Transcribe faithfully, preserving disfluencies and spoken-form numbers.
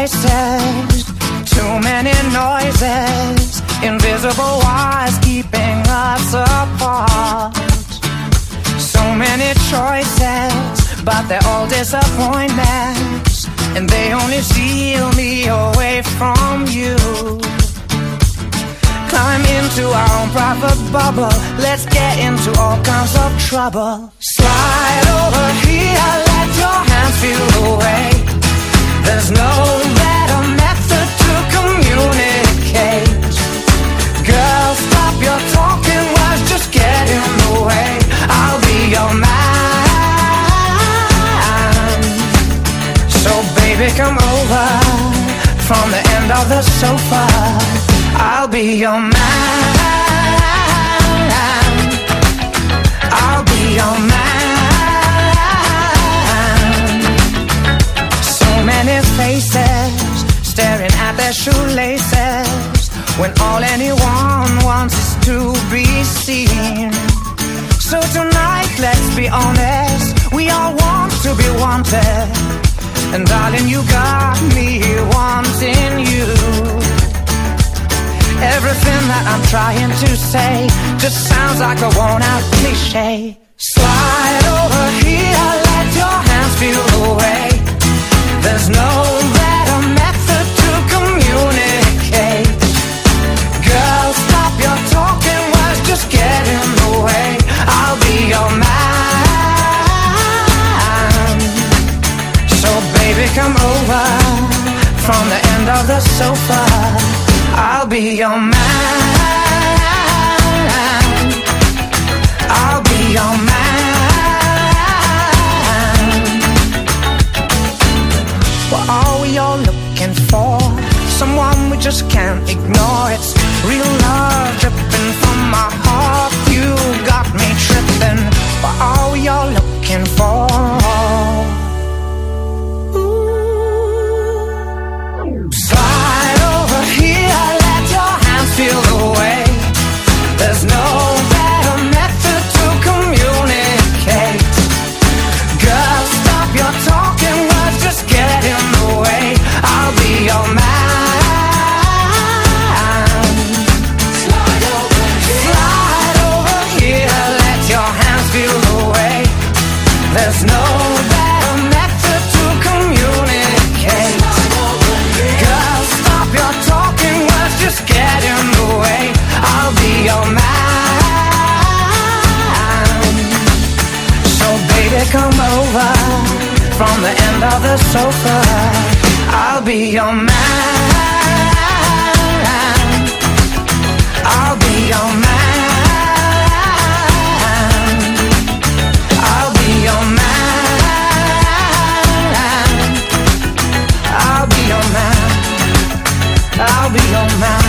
choices, too many noises, invisible wires keeping us apart. So many choices, but they're all disappointments, and they only steal me away from you. Climb into our own private bubble, let's get into all kinds of trouble. Slide over here, let your hands feel the way. There's no better method to communicate. Girl, stop your talking, words just get in the way. I'll be your man. So baby, come over from the end of the sofa. I'll be your man. I'll be your man. So many faces staring at their shoelaces, when all anyone wants is to be seen. So tonight, let's be honest, we all want to be wanted. And darling, you got me wanting you. Everything that I'm trying to say just sounds like a worn-out cliche. Slide over here, let your hands feel the way. There's no better method to communicate. Girl, stop your talking, words just get in the way. I'll be your man. So baby, come over from the end of the sofa. I'll be your man. I'll be your man. What are we all looking for? Someone we just can't ignore. It's real love dripping from my heart. You got me tripping. What are we all looking for? Feel the way. There's no better method to communicate. Girl, stop your talking, words just get in the way. I'll be your man. Slide over here. Slide over here, let your hands feel the way. There's no better method to communicate. Girl, stop your talking, words just get in the way. I'll be your man. So baby, come over from the end of the sofa. I'll be your man. I'll be your man. I'll be your man. I'll be your man. I'll be your man.